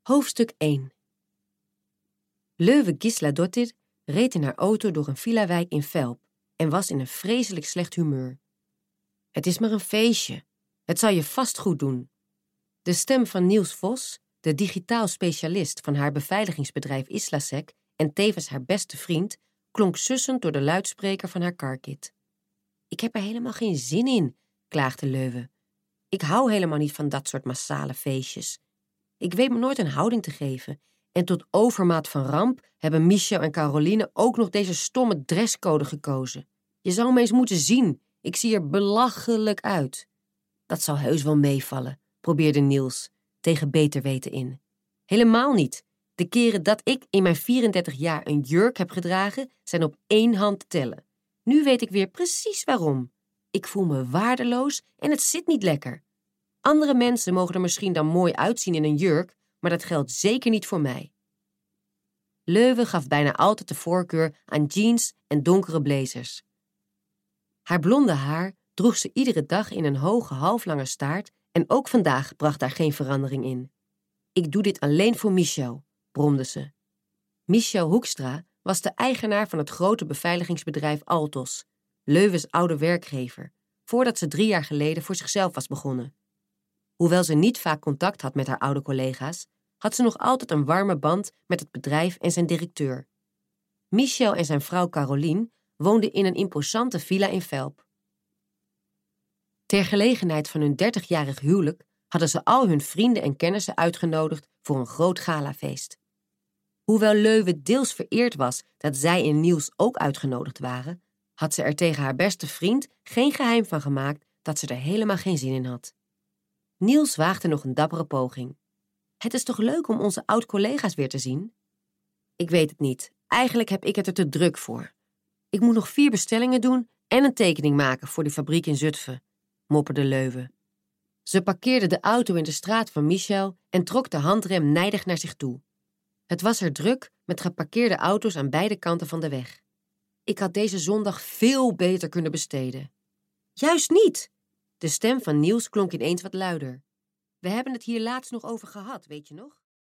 Hoofdstuk 1. Löwe Gisladottir reed in haar auto door een villawijk in Velp en was in een vreselijk slecht humeur. Het is maar een feestje. Het zal je vast goed doen. De stem van Niels Vos, de digitaal specialist van haar beveiligingsbedrijf Islasec en tevens haar beste vriend, klonk sussend door de luidspreker van haar carkit. Ik heb er helemaal geen zin in, klaagde Löwe. Ik hou helemaal niet van dat soort massale feestjes. Ik weet me nooit een houding te geven. En tot overmaat van ramp hebben Michel en Caroline ook nog deze stomme dresscode gekozen. Je zou me eens moeten zien. Ik zie er belachelijk uit. Dat zal heus wel meevallen, probeerde Niels, tegen beter weten in. Helemaal niet. De keren dat ik in mijn 34 jaar een jurk heb gedragen, zijn op 1 hand te tellen. Nu weet ik weer precies waarom. Ik voel me waardeloos en het zit niet lekker. Andere mensen mogen er misschien dan mooi uitzien in een jurk, maar dat geldt zeker niet voor mij. Löwe gaf bijna altijd de voorkeur aan jeans en donkere blazers. Haar blonde haar droeg ze iedere dag in een hoge halflange staart en ook vandaag bracht daar geen verandering in. Ik doe dit alleen voor Michel, bromde ze. Michel Hoekstra was de eigenaar van het grote beveiligingsbedrijf Altos, Löwe's oude werkgever, voordat ze 3 jaar geleden voor zichzelf was begonnen. Hoewel ze niet vaak contact had met haar oude collega's, had ze nog altijd een warme band met het bedrijf en zijn directeur. Michel en zijn vrouw Caroline woonden in een imposante villa in Velp. Ter gelegenheid van hun 30-jarig huwelijk hadden ze al hun vrienden en kennissen uitgenodigd voor een groot galafeest. Hoewel Löwe deels vereerd was dat zij en Niels ook uitgenodigd waren, had ze er tegen haar beste vriend geen geheim van gemaakt dat ze er helemaal geen zin in had. Niels waagde nog een dappere poging. Het is toch leuk om onze oud-collega's weer te zien? Ik weet het niet. Eigenlijk heb ik het er te druk voor. Ik moet nog 4 bestellingen doen en een tekening maken voor die fabriek in Zutphen, mopperde Löwe. Ze parkeerde de auto in de straat van Michel en trok de handrem nijdig naar zich toe. Het was er druk met geparkeerde auto's aan beide kanten van de weg. Ik had deze zondag veel beter kunnen besteden. Juist niet! De stem van Niels klonk ineens wat luider. We hebben het hier laatst nog over gehad, weet je nog?